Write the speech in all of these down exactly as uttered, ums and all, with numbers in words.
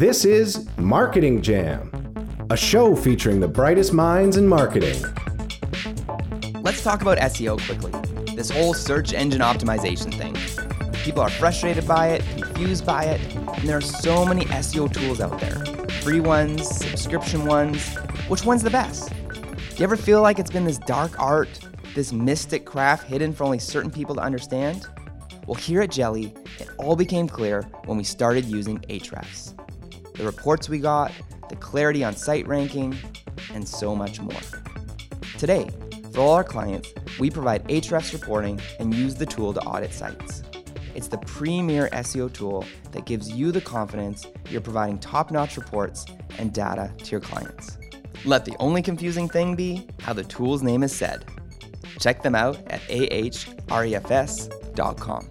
This is Marketing Jam, a show featuring the brightest minds in marketing. Let's talk about S E O quickly. This whole search engine optimization thing. People are frustrated by it, confused by it, and there are so many S E O tools out there. Free ones, subscription ones. Which one's the best? Do you ever feel like it's been this dark art, this mystic craft hidden for only certain people to understand? Well, here at Jelly, it all became clear when we started using Ahrefs. The reports we got, the clarity on site ranking, and so much more. Today, for all our clients, we provide Ahrefs reporting and use the tool to audit sites. It's the premier S E O tool that gives you the confidence you're providing top-notch reports and data to your clients. Let the only confusing thing be how the tool's name is said. Check them out at ahrefs dot com.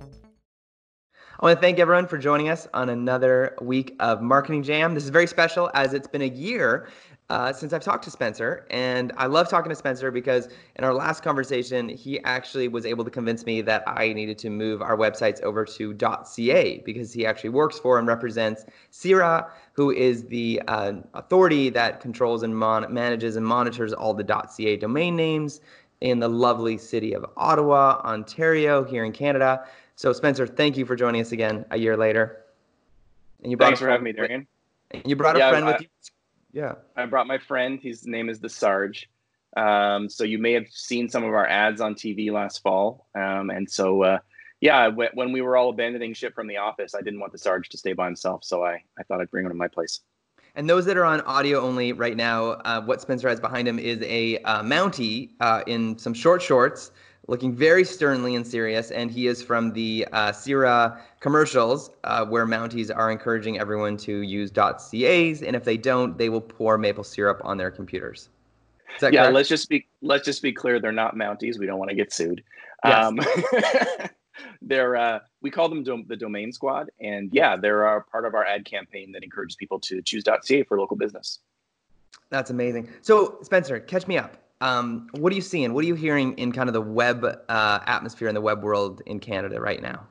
I want to thank everyone for joining us on another week of Marketing Jam. This is very special as it's been a year uh, since I've talked to Spencer, and I love talking to Spencer because in our last conversation, he actually was able to convince me that I needed to move our websites over to .ca because he actually works for and represents CIRA, who is the uh, authority that controls and mon- manages and monitors all the .ca domain names in the lovely city of Ottawa, Ontario, here in Canada. So Spencer, thank you for joining us again a year later. And you brought Thanks for having me, Darian. And you brought yeah, a friend I, with you. Yeah. I brought my friend. His name is the Sarge. Um, so you may have seen some of our ads on T V last fall. Um, and so, uh, yeah, w- when we were all abandoning ship from the office, I didn't want the Sarge to stay by himself. So I, I thought I'd bring him to my place. And those that are on audio only right now, uh, what Spencer has behind him is a uh, Mountie uh, in some short shorts, looking very sternly and serious. And he is from the uh, CIRA commercials, uh, where Mounties are encouraging everyone to use .cas, and if they don't, they will pour maple syrup on their computers. Is that yeah, correct? let's just be let's just be clear. They're not Mounties. We don't want to get sued. Yes. Um, they're uh, we call them dom- the Domain Squad, and yeah, they're uh, part of our ad campaign that encourages people to choose .ca for local business. That's amazing. So Spencer, catch me up. Um, what are you seeing? What are you hearing in kind of the web uh, atmosphere in the web world in Canada right now?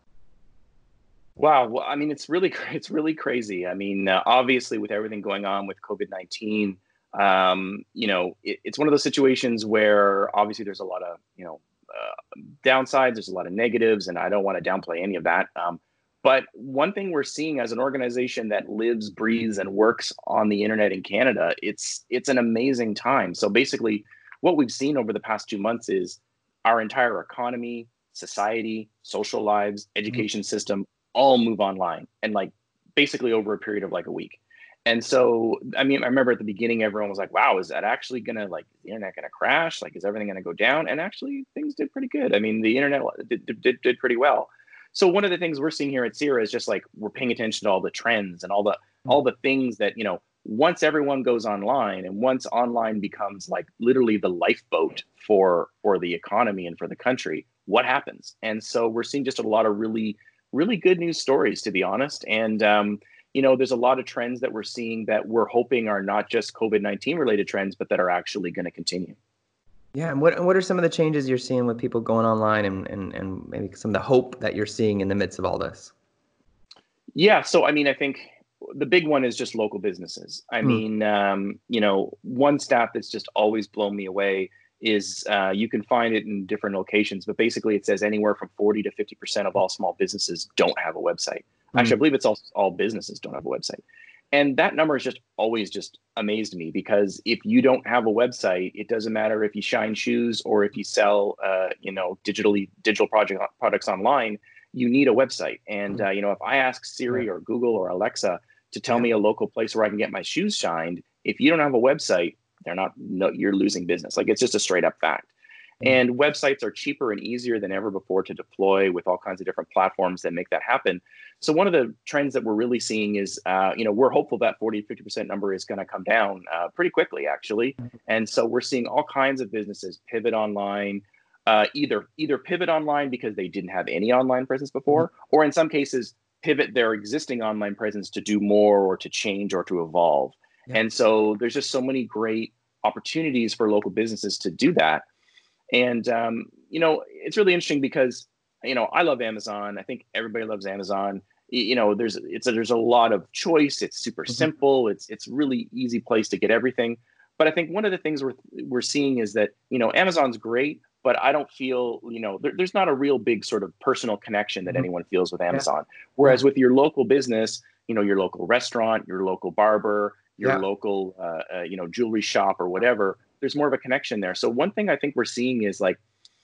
Wow. Well, I mean, it's really, it's really crazy. I mean, uh, obviously with everything going on with COVID nineteen, um, you know, it, it's one of those situations where obviously there's a lot of, you know, uh, downsides, there's a lot of negatives, and I don't want to downplay any of that. Um, but one thing we're seeing as an organization that lives, breathes, and works on the internet in Canada, it's it's an amazing time. So basically, what we've seen over the past two months is our entire economy, society, social lives, education mm-hmm. system all move online, and like basically over a period of like a week. And so, I mean, I remember at the beginning, everyone was like, wow, is that actually going to, like, is the internet going to crash? Like, is everything going to go down? And actually things did pretty good. I mean, the internet did, did, did pretty well. So one of the things we're seeing here at CIRA is just like, we're paying attention to all the trends and all the, all the things that, you know, once everyone goes online and once online becomes like literally the lifeboat for, for the economy and for the country, what happens? And so we're seeing just a lot of really, really good news stories, to be honest. And, um, you know, there's a lot of trends that we're seeing that we're hoping are not just COVID nineteen related trends, but that are actually going to continue. Yeah. And what what are some of the changes you're seeing with people going online, and, and, and maybe some of the hope that you're seeing in the midst of all this? Yeah. So, I mean, I think the big one is just local businesses. I hmm. mean, um, you know, one stat that's just always blown me away is uh, you can find it in different locations, but basically it says anywhere from forty to fifty percent of all small businesses don't have a website. Actually, I believe it's all, all businesses don't have a website. And that number has just always just amazed me, because if you don't have a website, it doesn't matter if you shine shoes or if you sell, uh, you know, digitally digital project products online, you need a website. And, uh, you know, if I ask Siri or Google or Alexa to tell yeah. me a local place where I can get my shoes shined, if you don't have a website, they're not, no, you're losing business. Like, it's just a straight up fact. And websites are cheaper and easier than ever before to deploy, with all kinds of different platforms that make that happen. So one of the trends that we're really seeing is, uh, you know, we're hopeful that forty to fifty percent number is going to come down uh, pretty quickly, actually. And so we're seeing all kinds of businesses pivot online, uh, either either pivot online because they didn't have any online presence before, or in some cases, pivot their existing online presence to do more or to change or to evolve. Yeah. And so there's just so many great opportunities for local businesses to do that. And, um, you know, it's really interesting because, you know, I love Amazon. I think everybody loves Amazon. you know, there's it's a, there's a lot of choice. It's super Mhm. simple. It's it's really easy place to get everything. But I think one of the things we're we're seeing is that, you know, Amazon's great, but I don't feel, you know, there, there's not a real big sort of personal connection that Mhm. anyone feels with Yeah. Amazon. Whereas Yeah. with your local business, you know, your local restaurant, your local barber, your Yeah. local, uh, uh, you know, jewelry shop or whatever, there's more of a connection there. So one thing I think we're seeing is like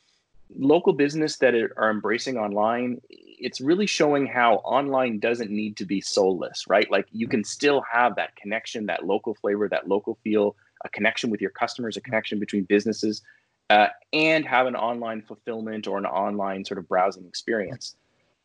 local business that are are embracing online. It's really showing how online doesn't need to be soulless, right? Like you can still have that connection, that local flavor, that local feel, a connection with your customers, a connection between businesses, uh, and have an online fulfillment or an online sort of browsing experience.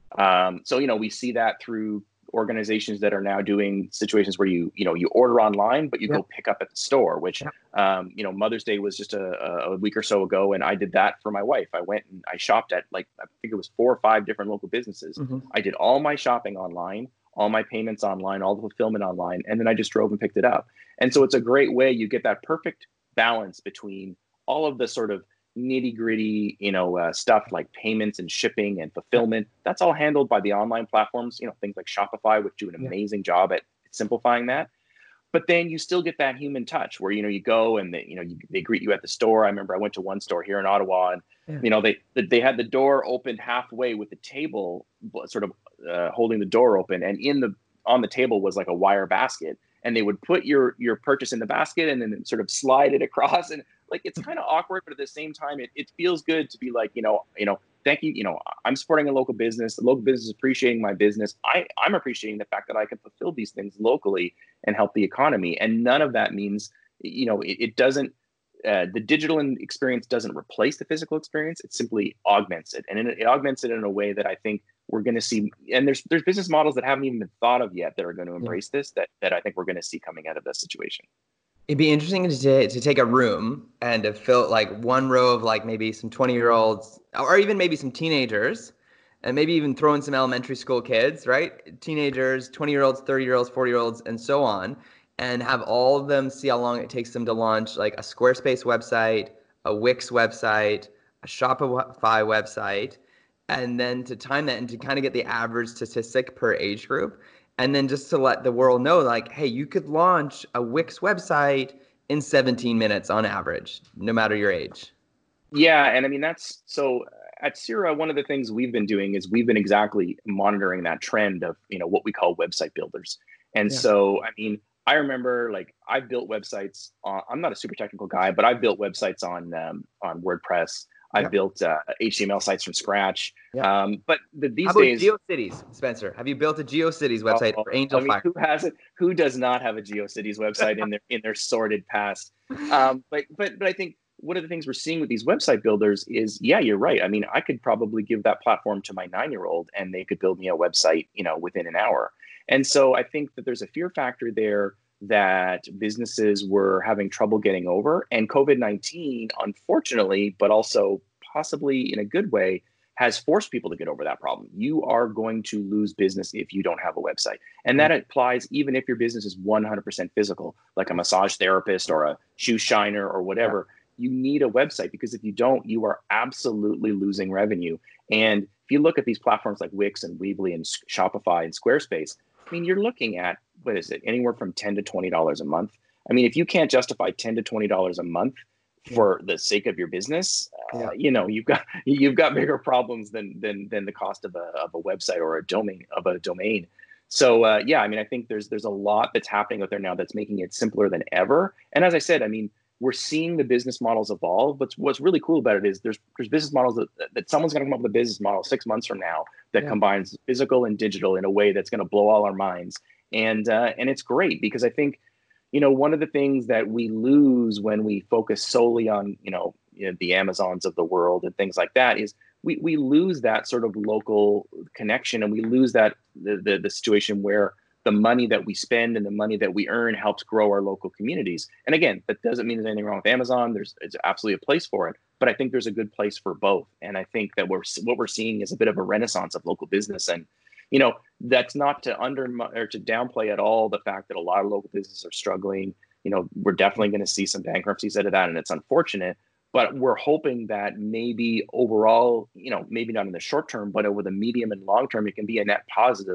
Um, so, you know, we see that through organizations that are now doing situations where you, you know, you order online, but you Yeah. go pick up at the store, which, Yeah. um, you know, Mother's Day was just a, a week or so ago. And I did that for my wife. I went and I shopped at like, I think it was four or five different local businesses. Mhm. I did all my shopping online, all my payments online, all the fulfillment online. And then I just drove and picked it up. And so it's a great way you get that perfect balance between all of the sort of nitty gritty, you know, uh, stuff like payments and shipping and Yeah. fulfillment. That's all handled by the online platforms, you know, things like Shopify, which do an Yeah. amazing job at simplifying that. But then you still get that human touch where, you know, you go and they, you know, you, they greet you at the store. I remember I went to one store here in Ottawa and, Yeah. you know, they, they had the door opened halfway with the table sort of uh, holding the door open. And in the, on the table was like a wire basket, and they would put your, your purchase in the basket and then sort of slide it across. And like, it's kind of awkward, but at the same time, it, it feels good to be like, you know, you know, thank you. You know, I'm supporting a local business. The local business is appreciating my business. I, I'm appreciating the fact that I can fulfill these things locally and help the economy. And none of that means, you know, it, it doesn't, uh, the digital experience doesn't replace the physical experience. It simply augments it. And it, it augments it in a way that I think we're going to see. And there's, there's business models that haven't even been thought of yet that are going to Yeah. embrace this, that, that I think we're going to see coming out of this situation. It'd be interesting to, ta- to take a room and to fill like one row of like maybe some twenty year olds or even maybe some teenagers and maybe even throw in some elementary school kids, right? Teenagers, twenty year olds, thirty year olds, forty year olds, and so on, and have all of them see how long it takes them to launch like a Squarespace website, a Wix website, a Shopify website, and then to time that and to kind of get the average statistic per age group. And then just to let the world know, like, hey, you could launch a Wix website in seventeen minutes on average, no matter your age. Yeah, and I mean that's so at Sira, one of the things we've been doing is we've been exactly monitoring that trend of, you know, what we call website builders. And Yeah. so, I mean, I remember like I built websites on, I'm not a super technical guy, but I built websites on um, on WordPress. I Yeah. built uh, H T M L sites from scratch. Yeah. Um, but the, How these about days, GeoCities, Spencer? Have you built a GeoCities website oh, for I Angel mean, Fire? who hasn't? Who does not have a GeoCities website in their in their sordid past? Um, but but but I think one of the things we're seeing with these website builders is, yeah, you're right. I mean, I could probably give that platform to my nine-year-old, and they could build me a website, you know, within an hour. And so I think that there's a fear factor there that businesses were having trouble getting over, and COVID nineteen, unfortunately, but also possibly in a good way, has forced people to get over that problem. You are going to lose business if you don't have a website. And that applies even if your business is one hundred percent physical, like a massage therapist or a shoe shiner or whatever. You need a website, because if you don't, you are absolutely losing revenue. And if you look at these platforms like Wix and Weebly and Shopify and Squarespace, I mean, you're looking at, what is it, anywhere from ten to twenty dollars a month. I mean, if you can't justify ten to twenty dollars a month for the sake of your business, uh, Yeah. you know, you've got you've got bigger problems than than than the cost of a of a website or a domain of a domain. So uh, yeah, I mean, I think there's there's a lot that's happening out there now that's making it simpler than ever. And as I said, I mean, we're seeing the business models evolve. But what's really cool about it is there's there's business models that, that someone's going to come up with a business model six months from now that Yeah. combines physical and digital in a way that's going to blow all our minds. And uh, and it's great, because I think, you know, one of the things that we lose when we focus solely on, you know, you know, the Amazons of the world and things like that is we we lose that sort of local connection, and we lose that the the, the situation where the money that we spend and the money that we earn helps grow our local communities. And again, that doesn't mean there's anything wrong with Amazon. There's it's absolutely a place for it, but I think there's a good place for both. And I think that we're what we're seeing is a bit of a renaissance of local business. And you know, that's not to under or to downplay at all the fact that a lot of local businesses are struggling. You know, we're definitely going to see some bankruptcies out of that, and it's unfortunate. But we're hoping that maybe overall, you know, maybe not in the short term, but over the medium and long term, it can be a net positive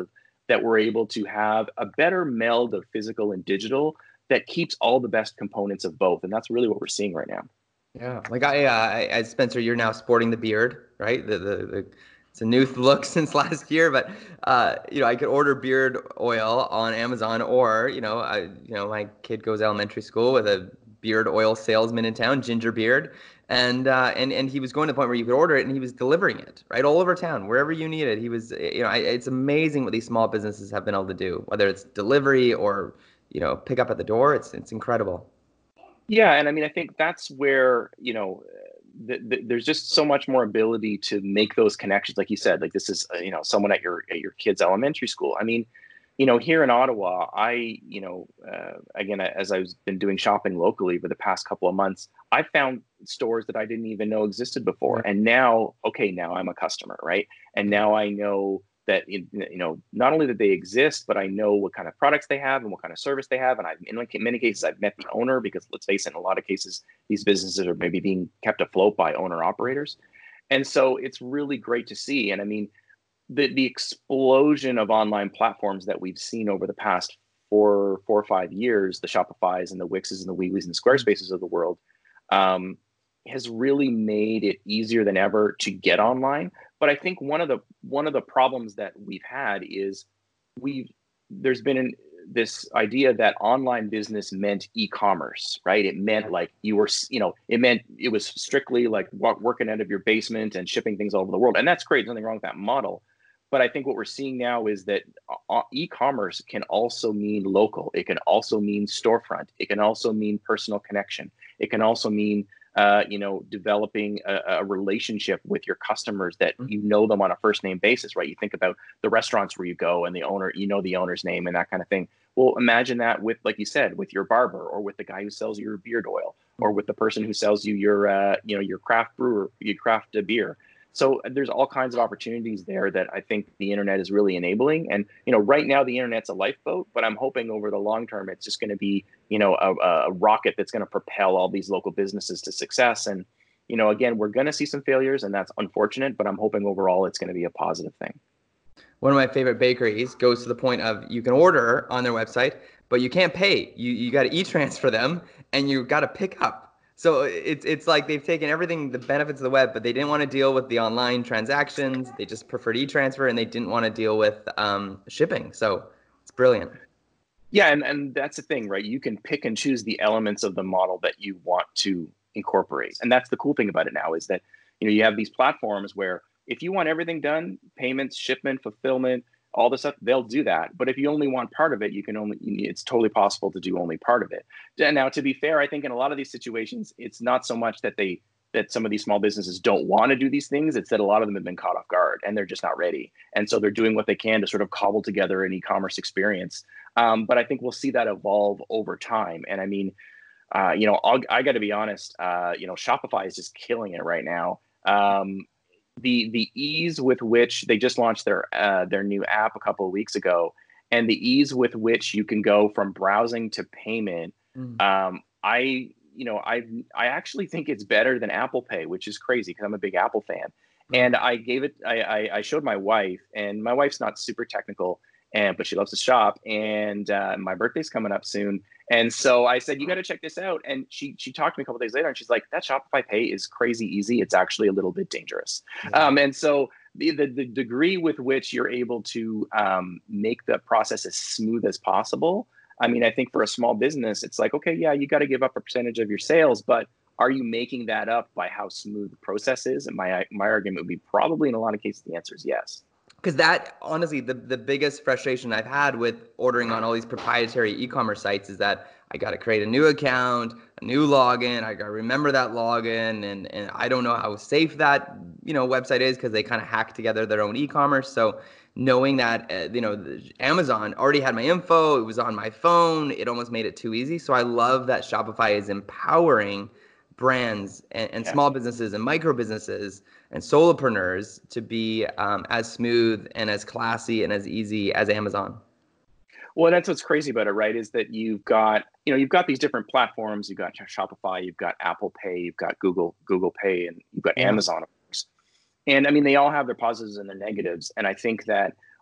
that we're able to have a better meld of physical and digital that keeps all the best components of both. And that's really what we're seeing right now. Yeah, like I, uh, I, as Spencer, you're now sporting the beard, right? The, the, the it's a new look since last year, but uh, you know, I could order beard oil on Amazon, or you know, I, you know, my kid goes to elementary school with a beard oil salesman in town, Ginger Beard, and uh, and and he was going to the point where you could order it, and he was delivering it right all over town, wherever you need it. He was, you know, I, it's amazing what these small businesses have been able to do, whether it's delivery or you know, pick up at the door. It's it's incredible. Yeah, and I mean, I think that's where, you know, th- th- there's just so much more ability to make those connections. Like you said, like this is, uh, you know, someone at your at your kid's elementary school. I mean, you know, here in Ottawa, I, you know, uh, again, as I've been doing shopping locally for the past couple of months, I found stores that I didn't even know existed before. And now, okay, now I'm a customer, right? And now I know that, you know, not only that they exist, but I know what kind of products they have and what kind of service they have. And I've, in many cases, I've met the owner, because let's face it, in a lot of cases, these businesses are maybe being kept afloat by owner operators. And so it's really great to see. And I mean, the, the explosion of online platforms that we've seen over the past four, four or five years, the Shopifys and the Wixes and the Weebly's and Squarespaces of the world, um, has really made it easier than ever to get online. But I think one of the one of the problems that we've had is we've there's been an, this idea that online business meant e-commerce, right? It meant like you were, you know, it meant it was strictly like working out of your basement and shipping things all over the world. And that's great. There's nothing wrong with that model. But I think what we're seeing now is that e-commerce can also mean local. It can also mean storefront. It can also mean personal connection. It can also mean Uh, you know, developing a, a relationship with your customers that you know them on a first name basis, right? You think about the restaurants where you go and the owner, you know, the owner's name and that kind of thing. Well, imagine that with, like you said, with your barber, or with the guy who sells you your beard oil, or with the person who sells you your, uh, you know, your craft brewer, your craft beer. So there's all kinds of opportunities there that I think the internet is really enabling. And, you know, right now the internet's a lifeboat, but I'm hoping over the long term, it's just going to be, you know, a, a rocket that's going to propel all these local businesses to success. And, you know, again, we're going to see some failures, and that's unfortunate, but I'm hoping overall it's going to be a positive thing. One of my favorite bakeries goes to the point of you can order on their website, but you can't pay. You you got to e-transfer them, and you got to pick up. So it's it's like they've taken everything, the benefits of the web, but they didn't want to deal with the online transactions. They just preferred e-transfer, and they didn't want to deal with um, shipping. So it's brilliant. Yeah, and, and that's the thing, right? You can pick and choose the elements of the model that you want to incorporate. And that's the cool thing about it now, is that, you know, you have these platforms where if you want everything done, payments, shipment, fulfillment, all this stuff, they'll do that. But if you only want part of it, you can only, it's totally possible to do only part of it. And now, to be fair, I think in a lot of these situations, it's not so much that they, that some of these small businesses don't want to do these things. It's that a lot of them have been caught off guard and they're just not ready. And so they're doing what they can to sort of cobble together an e-commerce experience. Um, but I think we'll see that evolve over time. And I mean, uh, you know, I'll, I got to be honest, uh, you know, Shopify is just killing it right now. Um, the the ease with which they just launched their uh, their new app a couple of weeks ago, and the ease with which you can go from browsing to payment, mm. um, I you know I I actually think it's better than Apple Pay, which is crazy because I'm a big Apple fan. Mm. And I gave it, I, I I showed my wife, and my wife's not super technical, and but she loves to shop, and uh, my birthday's coming up soon. And so I said, you got to check this out. And she she talked to me a couple of days later, and she's like, that Shopify Pay is crazy easy. It's actually a little bit dangerous. Yeah. Um, and so the, the the degree with which you're able to um, make the process as smooth as possible. I mean, I think for a small business, it's like, okay, yeah, you got to give up a percentage of your sales, but are you making that up by how smooth the process is? And my my argument would be probably in a lot of cases, the answer is yes. Because that, honestly, the, the biggest frustration I've had with ordering on all these proprietary e-commerce sites is that I got to create a new account, a new login. I got to remember that login, and, and I don't know how safe that, you know, website is because they kind of hack together their own e-commerce. So knowing that, uh, you know, Amazon already had my info, it was on my phone, it almost made it too easy. So I love that Shopify is empowering brands and, and yeah. small businesses and micro businesses and solopreneurs to be um, as smooth and as classy and as easy as Amazon. Well, that's what's crazy about it, right? Is that you've got, you know, you've got these different platforms. You've got Shopify, you've got Apple Pay, you've got Google, Google Pay, and you've got yeah. Amazon, of course. And I mean, they all have their positives and their negatives. And I think that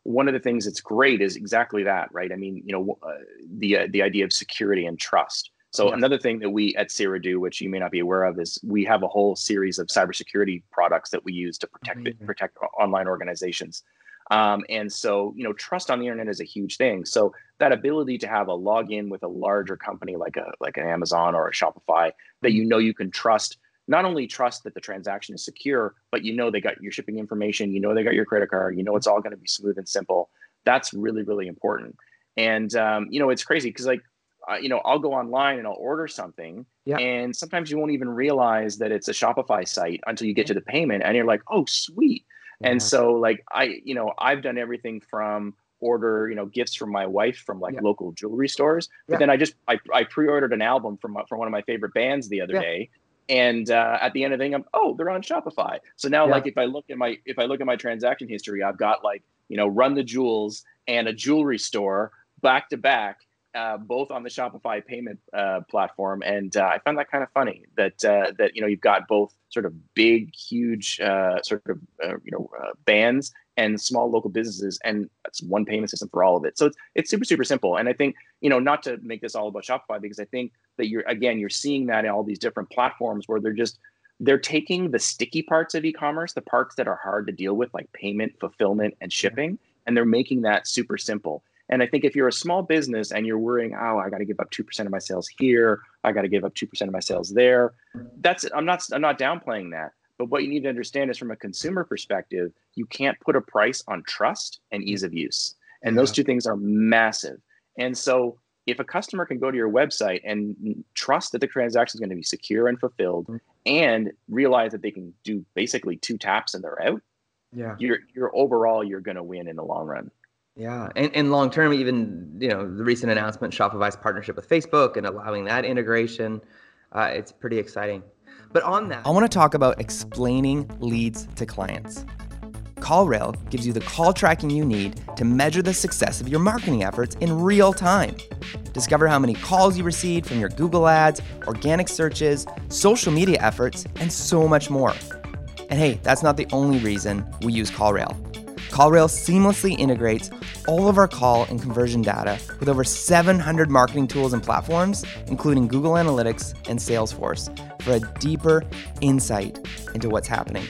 one of the things that's great is exactly that, right? I mean, you know, uh, the uh, the idea of security and trust. So Yes. another thing that we at Sierra do, which you may not be aware of, is we have a whole series of cybersecurity products that we use to protect it, protect online organizations. Um, and so, you know, trust on the internet is a huge thing. So that ability to have a login with a larger company like a like an Amazon or a Shopify that you know you can trust, not only trust that the transaction is secure, but you know they got your shipping information, you know they got your credit card, you know it's all going to be smooth and simple. That's really, really important. And um, you know, it's crazy because like uh, you know, I'll go online and I'll order something, Yeah. and sometimes you won't even realize that it's a Shopify site until you get to the payment, and you're like, oh, sweet. Yeah. And so like I, you know, I've done everything from order, you know, gifts from my wife from like Yeah. local jewelry stores. But Yeah. then I just, I, I pre-ordered an album from, from one of my favorite bands the other Yeah. day. And uh, at the end of the thing, I'm, oh, they're on Shopify. So now Yeah. like if I look at my, if I look at my transaction history, I've got like, you know, Run the Jewels and a jewelry store back to back, uh, both on the Shopify payment uh, platform. And uh, I find that kind of funny that, uh, that, you know, you've got both sort of big, huge uh, sort of, uh, you know, uh, bands and small local businesses, and it's one payment system for all of it. So it's, it's super, super simple. And I think, you know, not to make this all about Shopify, because I think that you're, again, you're seeing that in all these different platforms where they're just, they're taking the sticky parts of e-commerce, the parts that are hard to deal with, like payment, fulfillment, and shipping, and they're making that super simple. And I think if you're a small business and you're worrying, oh, I got to give up two percent of my sales here, I got to give up two percent of my sales there. That's, I'm not, I'm not downplaying that. But what you need to understand is from a consumer perspective, you can't put a price on trust and ease of use. And those two things are massive. And so if a customer can go to your website and trust that the transaction is going to be secure and fulfilled, and realize that they can do basically two taps and they're out, Yeah. you're, you're overall, you're going to win in the long run. Yeah. And, and long term, even, you know, the recent announcement, Shopify's partnership with Facebook and allowing that integration, uh, it's pretty exciting. But on that, I want to talk about explaining leads to clients. CallRail gives you the call tracking you need to measure the success of your marketing efforts in real time. Discover how many calls you received from your Google ads, organic searches, social media efforts, and so much more. And hey, that's not the only reason we use CallRail. CallRail seamlessly integrates all of our call and conversion data with over seven hundred marketing tools and platforms, including Google Analytics and Salesforce, for a deeper insight into what's happening.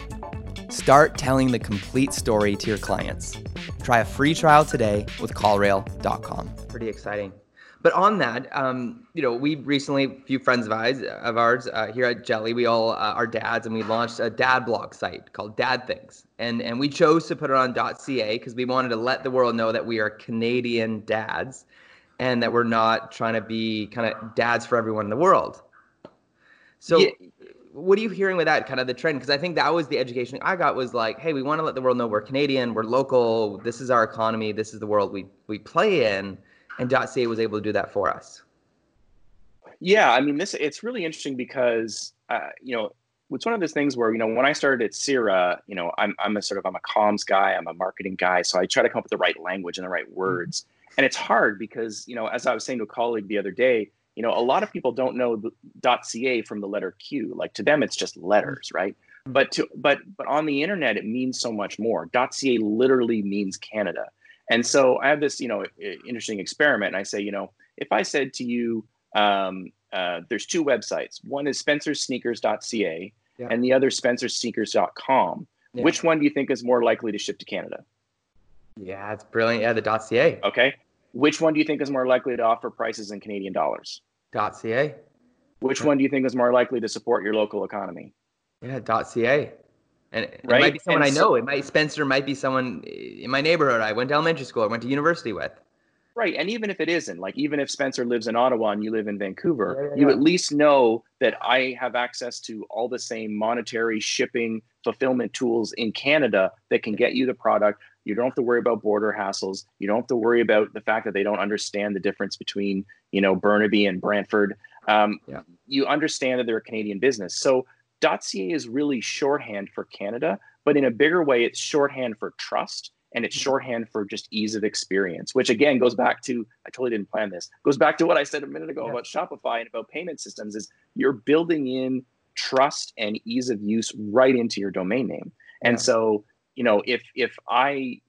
Start telling the complete story to your clients. Try a free trial today with call rail dot com. Pretty exciting. But on that, um, you know, we recently, a few friends of ours, of ours uh, here at Jelly, we all uh, are dads, and we launched a dad blog site called Dad Things. And and we chose to put it on .ca because we wanted to let the world know that we are Canadian dads and that we're not trying to be kind of dads for everyone in the world. So yeah. What are you hearing with that kind of the trend? Because I think that was the education I got, was like, hey, we want to let the world know we're Canadian, we're local, this is our economy, this is the world we we play in. And .ca was able to do that for us. Yeah, I mean, this it's really interesting because uh, you know, it's one of those things where, you know, when I started at Sierra, you know, I'm I'm a sort of I'm a comms guy, I'm a marketing guy, so I try to come up with the right language and the right words. Mm-hmm. And it's hard because, you know, as I was saying to a colleague the other day, you know, a lot of people don't know the .ca from the letter Q. Like to them, it's just letters, right? Mm-hmm. But to but but on the internet, it means so much more. .ca literally means Canada. And so I have this, you know, interesting experiment. And I say, you know, if I said to you, um, uh, there's two websites. One is spencer sneakers dot c a yeah. and the other spencer sneakers dot com. Yeah. Which one do you think is more likely to ship to Canada? Yeah, it's brilliant. Yeah, the .ca. Okay. Which one do you think is more likely to offer prices in Canadian dollars? .ca. Which one do you think is more likely to support your local economy? Yeah, .ca. And it right? might be someone and I so, know. It might Spencer might be someone in my neighborhood I went to elementary school, I went to university with. Right. And even if it isn't, like even if Spencer lives in Ottawa and you live in Vancouver, yeah, yeah, you yeah. at least know that I have access to all the same monetary, shipping, fulfillment tools in Canada that can get you the product. You don't have to worry about border hassles. You don't have to worry about the fact that they don't understand the difference between, you know, Burnaby and Brantford. Um, yeah. You understand that they're a Canadian business. So .ca is really shorthand for Canada, but in a bigger way, it's shorthand for trust, and it's shorthand for just ease of experience, which again goes back to, I totally didn't plan this, goes back to what I said a minute ago yeah. about Shopify and about payment systems, is you're building in trust and ease of use right into your domain name. And yeah. so, you know, if if I, you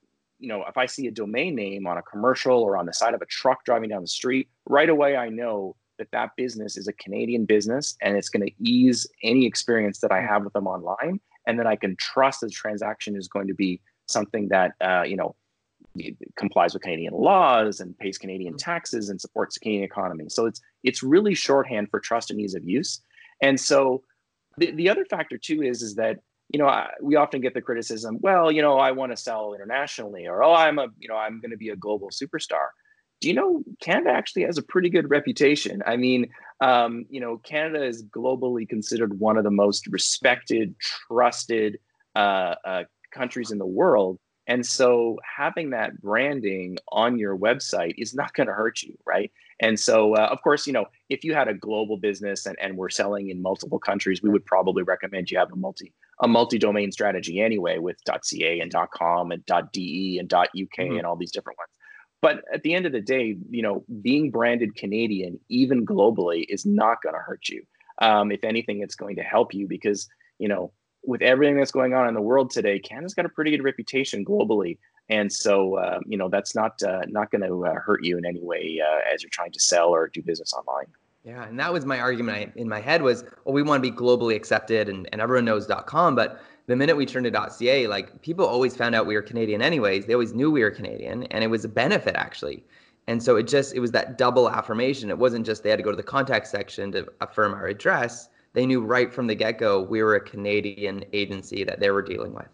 you know, if I see a domain name on a commercial or on the side of a truck driving down the street, right away I know that that business is a Canadian business, and it's going to ease any experience that I have with them online, and that I can trust the transaction is going to be something that uh, you know complies with Canadian laws and pays Canadian taxes and supports the Canadian economy. So it's it's really shorthand for trust and ease of use. And so the, the other factor too is is that you know I, we often get the criticism, well, you know, I want to sell internationally, or oh, I'm a you know I'm going to be a global superstar. Do you know Canada actually has a pretty good reputation? I mean, um, you know, Canada is globally considered one of the most respected, trusted uh, uh, countries in the world. And so having that branding on your website is not going to hurt you, right? And so, uh, of course, you know, if you had a global business and, and we're selling in multiple countries, we would probably recommend you have a multi a multi-domain strategy anyway with .ca and .com and .de and .uk mm-hmm. and all these different ones. But at the end of the day, you know, being branded Canadian, even globally, is not going to hurt you. Um, if anything, it's going to help you because, you know, with everything that's going on in the world today, Canada's got a pretty good reputation globally. And so, uh, you know, that's not uh, not going to uh, hurt you in any way uh, as you're trying to sell or do business online. Yeah, and that was my argument in my head was, well, we want to be globally accepted and, and everyone knows .com, but the minute we turned to .ca, like people always found out we were Canadian anyways. They always knew we were Canadian, and it was a benefit actually. And so it just, it was that double affirmation. It wasn't just they had to go to the contact section to affirm our address. They knew right from the get-go we were a Canadian agency that they were dealing with.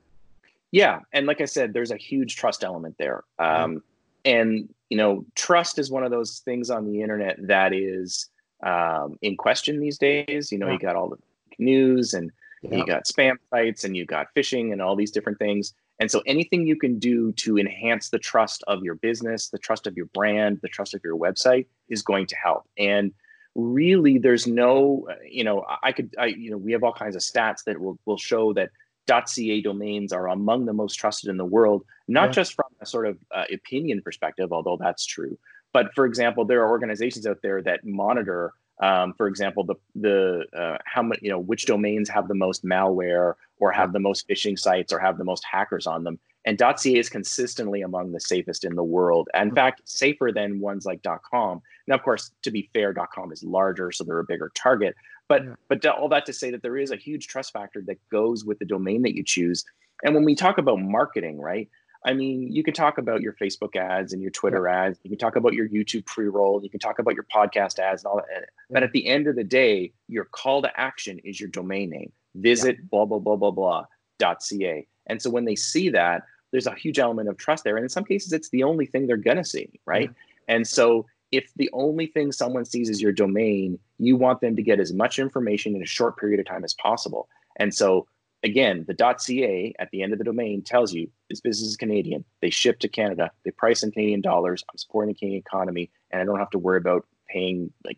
Yeah, and like I said, there's a huge trust element there. Um, mm-hmm. And, you know, trust is one of those things on the internet that is um, in question these days. You know, yeah. You got all the news and yeah. you got spam sites and you got phishing and all these different things. And so anything you can do to enhance the trust of your business, the trust of your brand, the trust of your website is going to help. And really, there's no, you know, I could, I, you know, we have all kinds of stats that will will show that .ca domains are among the most trusted in the world, not yeah. just from a sort of uh, opinion perspective, although that's true. But for example, there are organizations out there that monitor, um, for example, the the uh, how many, you know, which domains have the most malware or have the most phishing sites or have the most hackers on them. And .ca is consistently among the safest in the world. In fact, safer than ones like .com. Now, of course, to be fair, .com is larger, so they're a bigger target. But yeah. but all that to say that there is a huge trust factor that goes with the domain that you choose. And when we talk about marketing, right? I mean, you can talk about your Facebook ads and your Twitter yeah. ads. You can talk about your YouTube pre-roll. You can talk about your podcast ads and all that. Yeah. But at the end of the day, your call to action is your domain name. Visit yeah. blah, blah, blah, blah, blah, .ca. And so when they see that, there's a huge element of trust there. And in some cases, it's the only thing they're going to see, right? Yeah. And so if the only thing someone sees is your domain, you want them to get as much information in a short period of time as possible. And so again, the .ca at the end of the domain tells you this business is Canadian. They ship to Canada. They price in Canadian dollars. I'm supporting the Canadian economy, and I don't have to worry about paying like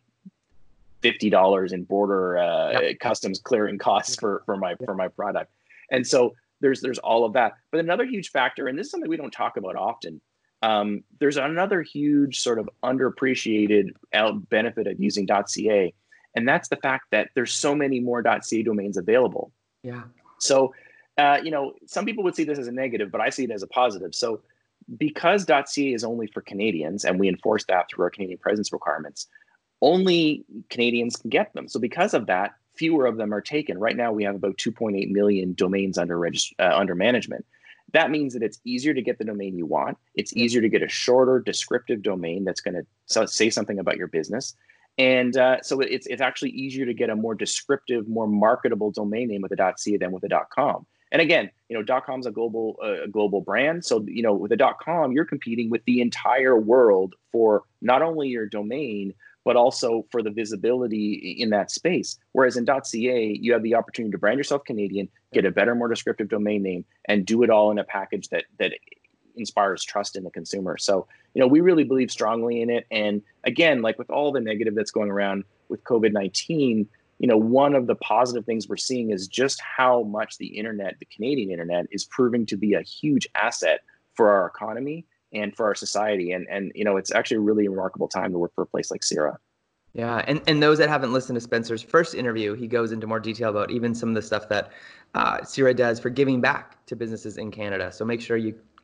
fifty dollars in border uh, yeah. customs clearing costs for, for my for my product. And so there's there's all of that. But another huge factor, and this is something we don't talk about often, um, there's another huge sort of underappreciated benefit of using .ca, and that's the fact that there's so many more .ca domains available. Yeah. So, uh, you know, some people would see this as a negative, but I see it as a positive. So because .ca is only for Canadians, and we enforce that through our Canadian presence requirements, only Canadians can get them. So because of that, fewer of them are taken. Right now, we have about two point eight million domains under regist- uh, under management. That means that it's easier to get the domain you want. It's easier to get a shorter, descriptive domain that's going to say something about your business. And uh, so it's it's actually easier to get a more descriptive, more marketable domain name with a .ca than with a .com. And again, you know, .com's a global uh, a global brand. So, you know, with a .com, you're competing with the entire world for not only your domain, but also for the visibility in that space. Whereas in .ca, you have the opportunity to brand yourself Canadian, get a better, more descriptive domain name, and do it all in a package that that inspires trust in the consumer. So, you know, we really believe strongly in it. And again, like with all the negative that's going around with COVID nineteen, you know, one of the positive things we're seeing is just how much the internet, the Canadian internet, is proving to be a huge asset for our economy and for our society. And, and you know, it's actually a really remarkable time to work for a place like CIRA. Yeah, and, and those that haven't listened to Spencer's first interview, he goes into more detail about even some of the stuff that uh, CIRA does for giving back to businesses in Canada. So make sure you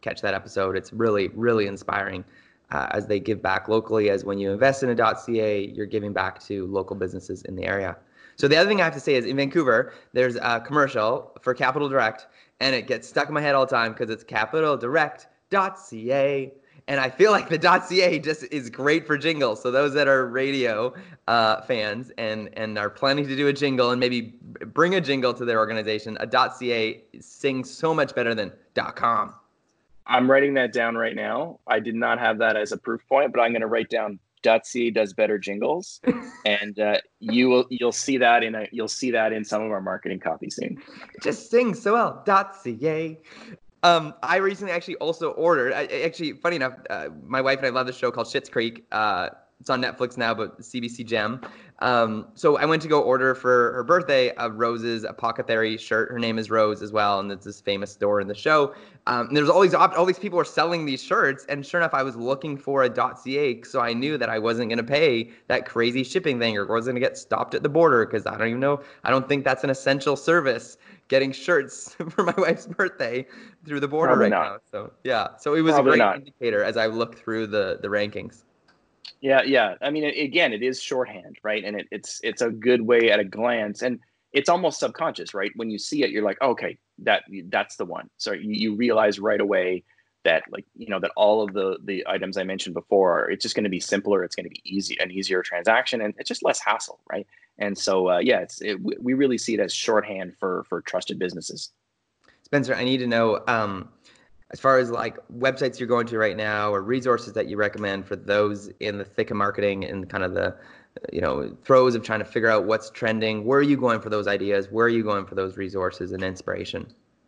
catch that episode. It's really, really inspiring uh, as they give back locally, as when you invest in a .ca, you're giving back to local businesses in the area. So the other thing I have to say is in Vancouver, there's a commercial for Capital Direct, and it gets stuck in my head all the time because it's capital direct dot c a. And I feel like the .ca just is great for jingles. So those that are radio uh, fans and, and are planning to do a jingle and maybe bring a jingle to their organization, a .ca sings so much better than .com. I'm writing that down right now. I did not have that as a proof point, but I'm going to write down .ca does better jingles, and uh, you will you'll see that in a you'll see that in some of our marketing copy soon. It just sings so well. .ca. Um, I recently actually also ordered, I, actually, funny enough, uh, my wife and I love this show called Schitt's Creek. Uh, it's on Netflix now, but C B C Gem. Um, so I went to go order for her birthday a Rose's Apothecary shirt. Her name is Rose as well, and it's this famous store in the show. Um, and there's all these, all these people were selling these shirts, and sure enough, I was looking for a .ca, so I knew that I wasn't going to pay that crazy shipping thing or wasn't going to get stopped at the border, because I don't even know, I don't think that's an essential service, getting shirts for my wife's birthday through the border Probably right not. now. So yeah, so it was Probably a great not. indicator as I looked through the the rankings. Yeah, yeah. I mean, again, it is shorthand, right? And it, it's it's a good way at a glance, and it's almost subconscious, right? When you see it, you're like, okay, that that's the one. So you, you realize right away that, like, you know, that all of the the items I mentioned before, it's just going to be simpler. It's going to be easy, an easier transaction, and it's just less hassle, right? And so, uh, yeah, it's it, we really see it as shorthand for for trusted businesses. Spencer, I need to know, um, as far as like websites you're going to right now or resources that you recommend for those in the thick of marketing and kind of the, you know, throes of trying to figure out what's trending. Where are you going for those ideas? Where are you going for those resources and inspiration?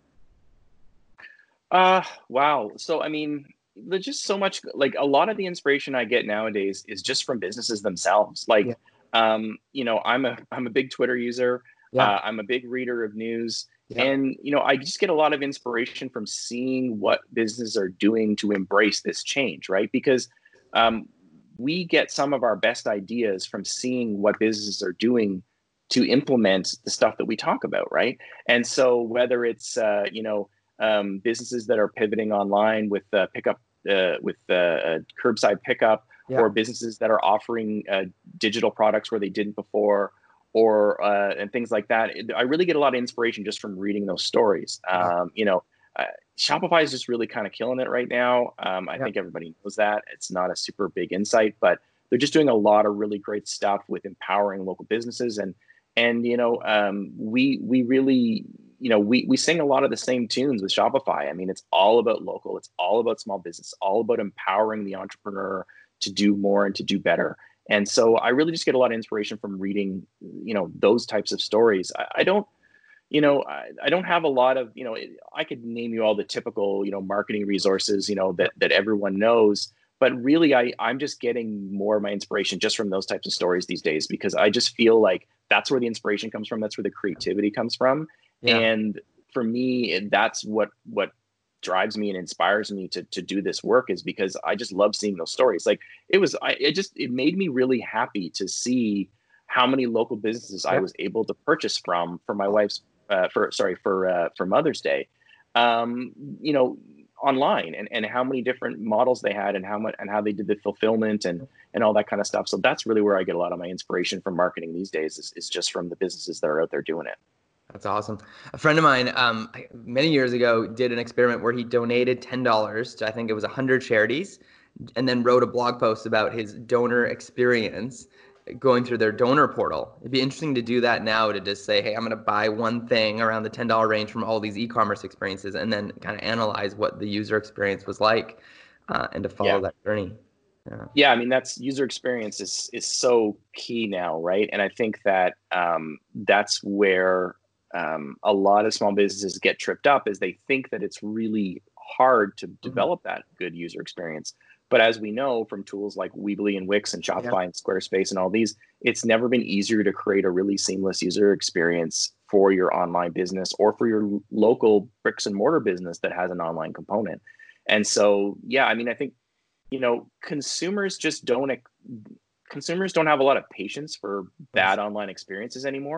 Uh, wow. So, I mean, there's just so much, like a lot of the inspiration I get nowadays is just from businesses themselves. Like, Yeah. um, you know, I'm a, I'm a big Twitter user. Yeah. Uh, I'm a big reader of news. Yeah. And, you know, I just get a lot of inspiration from seeing what businesses are doing to embrace this change, right? Because um, we get some of our best ideas from seeing what businesses are doing to implement the stuff that we talk about, right? And so whether it's, uh, you know, um, businesses that are pivoting online with uh, pickup, uh, with uh, curbside pickup, Yeah. or businesses that are offering uh, digital products where they didn't before, or uh, and things like that. I really get a lot of inspiration just from reading those stories. Um, you know, uh, Shopify is just really kind of killing it right now. Um, I Yeah. think everybody knows that. It's not a super big insight, but they're just doing a lot of really great stuff with empowering local businesses. And and you know, um, we we really, you know, we we sing a lot of the same tunes with Shopify. I mean, it's all about local. It's all about small business. All about empowering the entrepreneur to do more and to do better. And so I really just get a lot of inspiration from reading, you know, those types of stories. I, I don't, you know, I, I don't have a lot of, you know, I could name you all the typical, you know, marketing resources, you know, that that everyone knows. But really, I, I'm just getting more of my inspiration just from those types of stories these days, because I just feel like that's where the inspiration comes from. That's where the creativity comes from. Yeah. And for me, that's what what drives me and inspires me to to do this work, is because I just love seeing those stories. Like it was, I it just it made me really happy to see how many local businesses Yeah. I was able to purchase from for my wife's uh, for sorry for uh, for Mother's Day, um, you know, online, and and how many different models they had, and how much and how they did the fulfillment and and all that kind of stuff. So that's really where I get a lot of my inspiration from marketing these days, is, is just from the businesses that are out there doing it. That's awesome. A friend of mine, um, many years ago, did an experiment where he donated ten dollars to, I think it was one hundred charities, and then wrote a blog post about his donor experience going through their donor portal. It'd be interesting to do that now, to just say, hey, I'm going to buy one thing around the ten dollars range from all these e-commerce experiences, and then kind of analyze what the user experience was like, uh, and to follow Yeah. that journey. Yeah. Yeah, I mean, that's user experience is is so key now, right? And I think that um, that's where um, a lot of small businesses get tripped up, is they think that it's really hard to develop that good user experience. But as we know from tools like Weebly and Wix and Shopify Yeah. and Squarespace and all these, it's never been easier to create a really seamless user experience for your online business or for your local bricks and mortar business that has an online component. And so, yeah, I mean, I think, you know, consumers just don't, consumers don't have a lot of patience for bad online experiences anymore.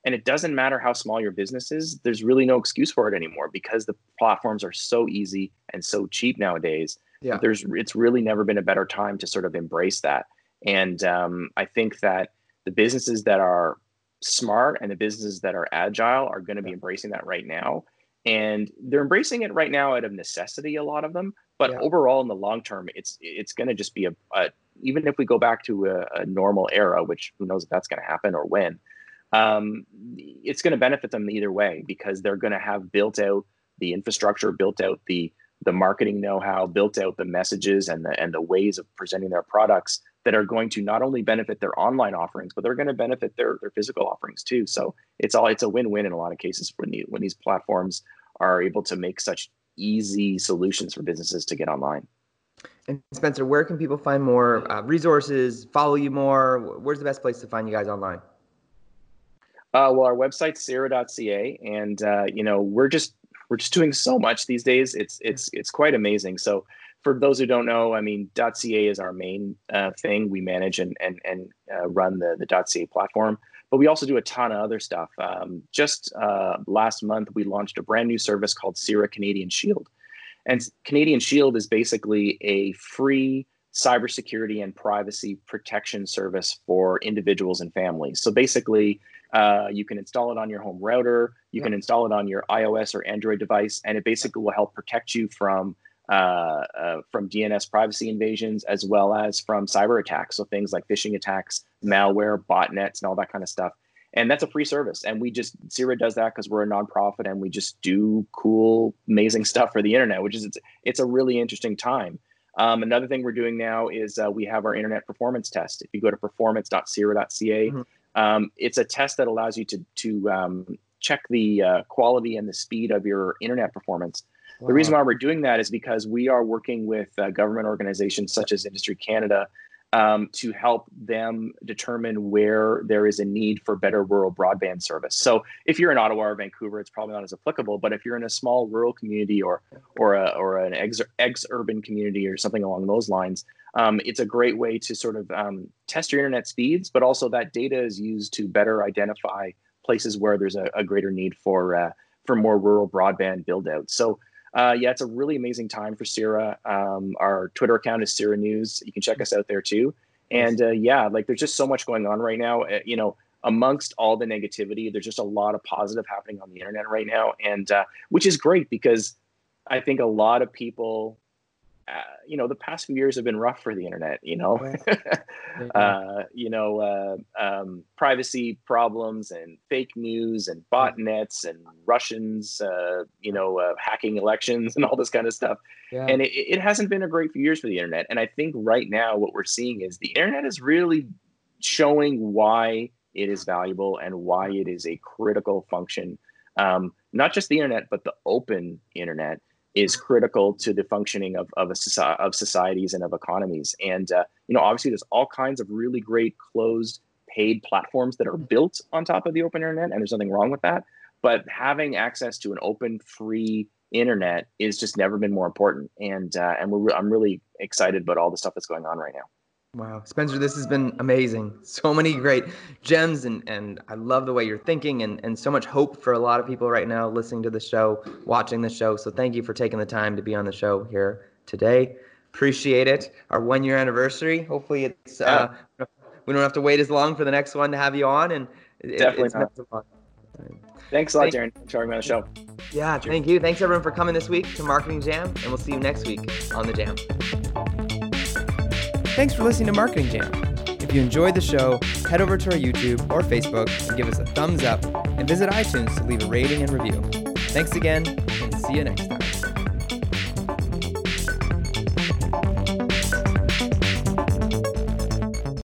And it doesn't matter how small your business is. There's really no excuse for it anymore because the platforms are so easy and so cheap nowadays. Yeah. There's, it's really never been a better time to sort of embrace that. And um, I think that the businesses that are smart and the businesses that are agile are going to be embracing that right now. And they're embracing it right now out of necessity, a lot of them. But yeah. overall, in the long term, it's it's going to just be a, a, even if we go back to a, a normal era, which who knows if that's going to happen or when, um, it's going to benefit them either way because they're going to have built out the infrastructure, built out the the marketing know-how, built out the messages and the and the ways of presenting their products that are going to not only benefit their online offerings, but they're going to benefit their their physical offerings too. So it's all it's a win-win in a lot of cases when the, when these platforms are able to make such easy solutions for businesses to get online. And Spencer, where can people find more uh, resources, follow you more? Where's the best place to find you guys online? Uh, well, our website's Cira dot C A, and uh, you know we're just we're just doing so much these days. It's it's it's quite amazing. So for those who don't know, I mean, .ca is our main uh, thing. We manage and and and uh, run the the .ca platform, but we also do a ton of other stuff. Um, just uh, last month, we launched a brand new service called Cira Canadian Shield, and Canadian Shield is basically a free cybersecurity and privacy protection service for individuals and families. So basically, uh, you can install it on your home router, you yeah. can install it on your iOS or Android device, and it basically will help protect you from uh, uh, from D N S privacy invasions as well as from cyber attacks. So things like phishing attacks, malware, botnets, and all that kind of stuff. And that's a free service. And we just, Cira does that because we're a nonprofit and we just do cool, amazing stuff for the internet, which is, it's, it's a really interesting time. Um, another thing we're doing now is uh, we have our internet performance test. If you go to performance dot cira dot c a, mm-hmm. um, it's a test that allows you to, to um, check the uh, quality and the speed of your internet performance. Wow. The reason why we're doing that is because we are working with uh, government organizations such as Industry Canada um, to help them determine where there is a need for better rural broadband service. So if you're in Ottawa or Vancouver, it's probably not as applicable, but if you're in a small rural community or or a, or an ex, ex-urban community or something along those lines, um, it's a great way to sort of um, test your internet speeds, but also that data is used to better identify places where there's a, a greater need for uh, for more rural broadband build out. So Uh, yeah, it's a really amazing time for Cira. Um, our Twitter account is Cira News. You can check us out there too. And uh, yeah, like there's just so much going on right now. Uh, you know, amongst all the negativity, there's just a lot of positive happening on the internet right now, and uh, which is great because I think a lot of people, uh, you know, the past few years have been rough for the internet. You know, uh, you know, uh, um, privacy problems and fake news and botnets and Russians, uh, you know, uh, hacking elections and all this kind of stuff. Yeah. And it, it hasn't been a great few years for the internet. And I think right now what we're seeing is the internet is really showing why it is valuable and why it is a critical function. Um, not just the internet, but the open internet is critical to the functioning of of, a, of societies and of economies. And, uh, you know, obviously there's all kinds of really great closed paid platforms that are built on top of the open internet, and there's nothing wrong with that. But having access to an open, free internet is just never been more important. And uh, and we're, I'm really excited about all the stuff that's going on right now. Wow. Spencer, this has been amazing. So many great gems, and, and I love the way you're thinking, and, and so much hope for a lot of people right now listening to the show, watching the show. So thank you for taking the time to be on the show here today. Appreciate it. Our one year anniversary. Hopefully it's uh, we don't have to wait as long for the next one to have you on. And it, Definitely it's not. Fun. Thanks a lot, Darren, for having me on the show. Yeah, thank you. Thanks everyone for coming this week to Marketing Jam, and we'll see you next week on the Jam. Thanks for listening to Marketing Jam. If you enjoyed the show, head over to our YouTube or Facebook and give us a thumbs up, and visit iTunes to leave a rating and review. Thanks again, and see you next time.